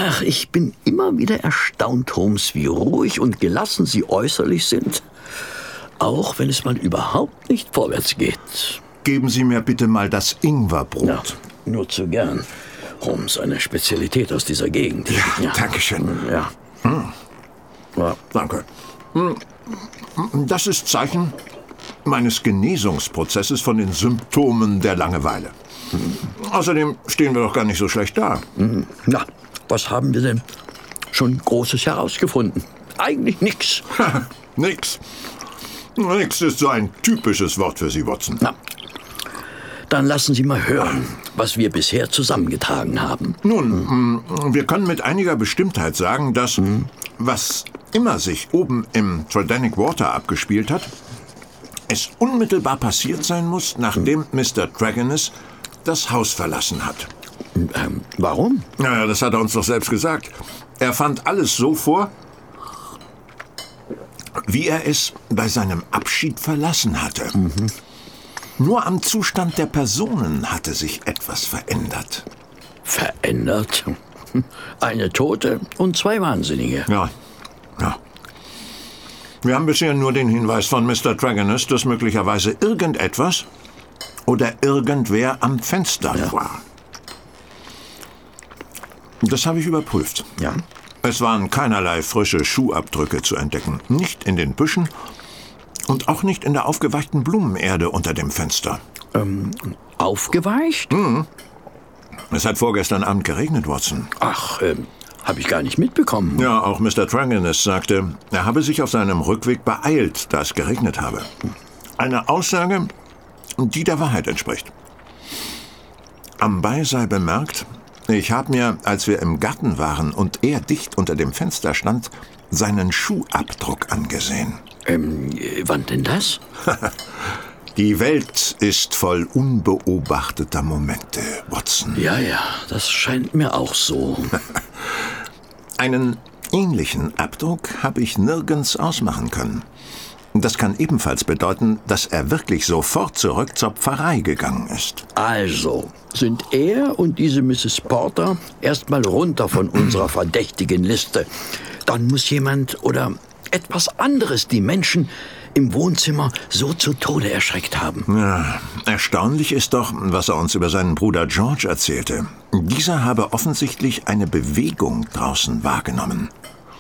Ach, ich bin immer wieder erstaunt, Holmes, wie ruhig und gelassen Sie äußerlich sind. Auch wenn es mal überhaupt nicht vorwärts geht. Geben Sie mir bitte mal das Ingwerbrot. Ja, nur zu gern. Holmes, eine Spezialität aus dieser Gegend. Ja, danke schön. Ja. Ja. Danke. Das ist Zeichen meines Genesungsprozesses von den Symptomen der Langeweile. Außerdem stehen wir doch gar nicht so schlecht da. Na, was haben wir denn schon Großes herausgefunden? Eigentlich nichts. Nix. Nix ist so ein typisches Wort für Sie, Watson. Na, dann lassen Sie mal hören, was wir bisher zusammengetragen haben. Nun, wir können mit einiger Bestimmtheit sagen, dass, was immer sich oben im Tridanic Water abgespielt hat, es unmittelbar passiert sein muss, nachdem Mr. Tregennis das Haus verlassen hat. Warum? Naja, das hat er uns doch selbst gesagt. Er fand alles so vor, wie er es bei seinem Abschied verlassen hatte. Nur am Zustand der Personen hatte sich etwas verändert. Verändert? Eine Tote und 2 Wahnsinnige. Ja. Wir haben bisher nur den Hinweis von Mr. Tregennis, dass möglicherweise irgendetwas oder irgendwer am Fenster war. Das habe ich überprüft. Ja? Es waren keinerlei frische Schuhabdrücke zu entdecken. Nicht in den Büschen und auch nicht in der aufgeweichten Blumenerde unter dem Fenster. Aufgeweicht? Es hat vorgestern Abend geregnet, Watson. Ach, habe ich gar nicht mitbekommen. Ja, auch Mr. Tregennis sagte, er habe sich auf seinem Rückweg beeilt, da es geregnet habe. Eine Aussage, die der Wahrheit entspricht. Anbei sei bemerkt, ich habe mir, als wir im Garten waren und er dicht unter dem Fenster stand, seinen Schuhabdruck angesehen. Wann denn das? Die Welt ist voll unbeobachteter Momente, Watson. Ja, das scheint mir auch so. Einen ähnlichen Abdruck habe ich nirgends ausmachen können. Das kann ebenfalls bedeuten, dass er wirklich sofort zurück zur Pfarrei gegangen ist. Also, sind er und diese Mrs. Porter erstmal runter von unserer verdächtigen Liste. Dann muss jemand oder etwas anderes die Menschen im Wohnzimmer so zu Tode erschreckt haben. Ja, erstaunlich ist doch, was er uns über seinen Bruder George erzählte. Dieser habe offensichtlich eine Bewegung draußen wahrgenommen.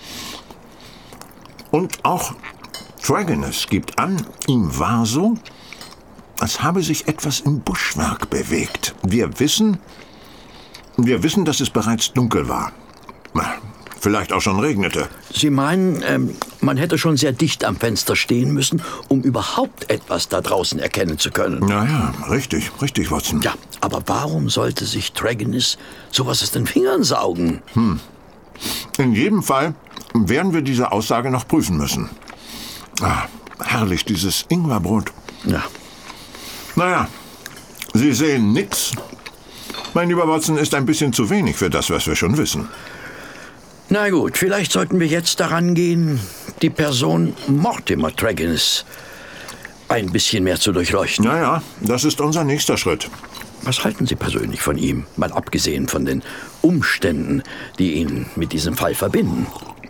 Und auch Tregennis gibt an, ihm war so, als habe sich etwas im Buschwerk bewegt. Wir wissen, dass es bereits dunkel war. Vielleicht auch schon regnete. Sie meinen, man hätte schon sehr dicht am Fenster stehen müssen, um überhaupt etwas da draußen erkennen zu können. Ja, richtig, Watson. Ja, aber warum sollte sich Tregennis sowas aus den Fingern saugen? In jedem Fall werden wir diese Aussage noch prüfen müssen. Herrlich, dieses Ingwerbrot. Ja. Naja, Sie sehen nix. Mein lieber Watson, ist ein bisschen zu wenig für das, was wir schon wissen. Na gut, vielleicht sollten wir jetzt daran gehen, die Person Mortimer Tregennis ein bisschen mehr zu durchleuchten. Ja, das ist unser nächster Schritt. Was halten Sie persönlich von ihm, mal abgesehen von den Umständen, die ihn mit diesem Fall verbinden?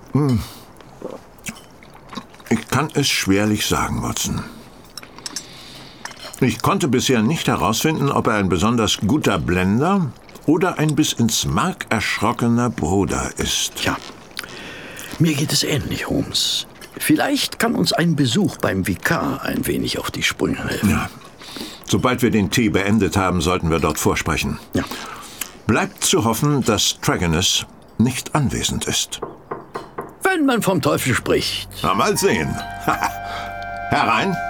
Ich kann es schwerlich sagen, Watson. Ich konnte bisher nicht herausfinden, ob er ein besonders guter Blender oder ein bis ins Mark erschrockener Bruder ist. Tja, mir geht es ähnlich, Holmes. Vielleicht kann uns ein Besuch beim Vikar ein wenig auf die Sprünge helfen. Ja. Sobald wir den Tee beendet haben, sollten wir dort vorsprechen. Ja. Bleibt zu hoffen, dass Tregennis nicht anwesend ist. Wenn man vom Teufel spricht. Na, mal sehen. Herein.